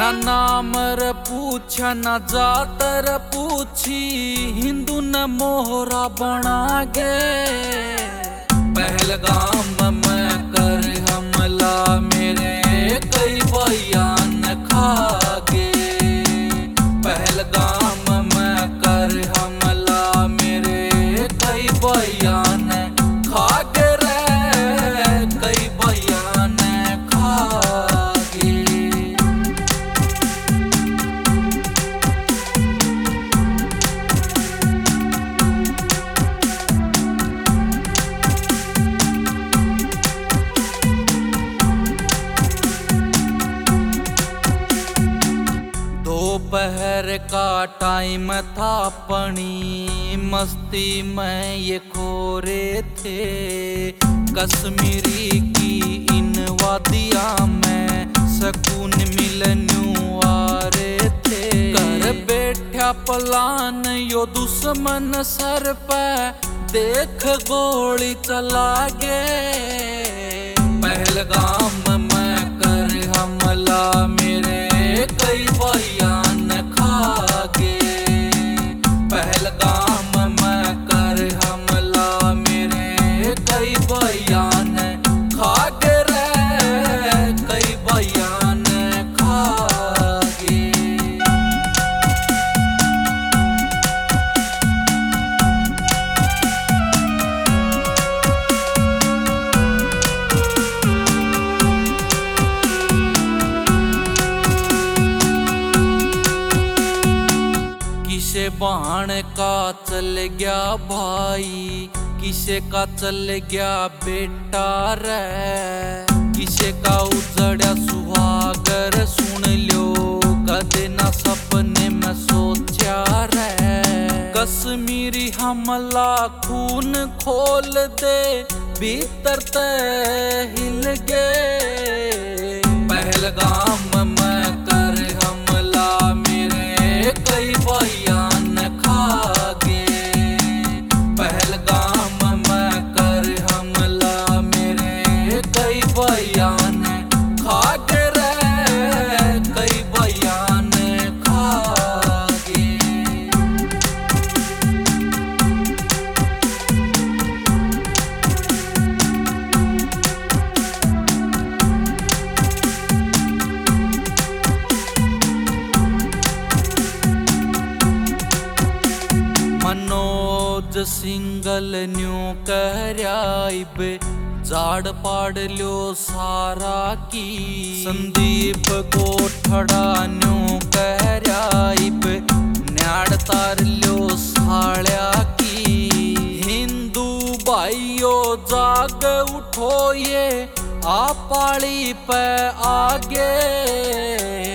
ना नाम र पूछा ना जात र पूछी, हिंदू न मोहरा बना गे। पहलगाम में कर हमला मेरे कई बयान खा गे। पहलगाम में कर हमला मेरे कई बयान खा गे रे, कई बयान खा गे। दोपहर का टाइम था, पनी मस्ती में ये खोरे थे। कश्मीरी की इन वादियां में सकून मिलन्यू आ रहे थे। कर बैठा पलान यो दुश्मन सर पे, देख गोली चला गे। पहलगाम में कर हमला मेरे कई बयान खा गे। पहलगाम में कर हमला मेरे कई बयान खा गे रे, कई बयान खा गे। किसे बाण का चल गया भाई, किसे का चल गया बेटा रे। किसे का उजड़ा सुहागर सुन लो, कदे ना सपने में सोचा रे। कश्मीरी हमला खून खोल दे, भीतर ते हिल गए। पहलगाम में कर हमला मेरे कई बयान खा गे। पहलगाम में कर हमला मेरे कई बयान खा गे रे, कई बयान खा गे। मनोज सिंगल न्यू करयाइब, जाड़ पाड़ लो सारा की। संदीप गोठड़ा न्यू करयाइब, न्याड़ तार लो साल्या की। हिंदू भाइयों जाग उठो, ये आ पाली पे आगे।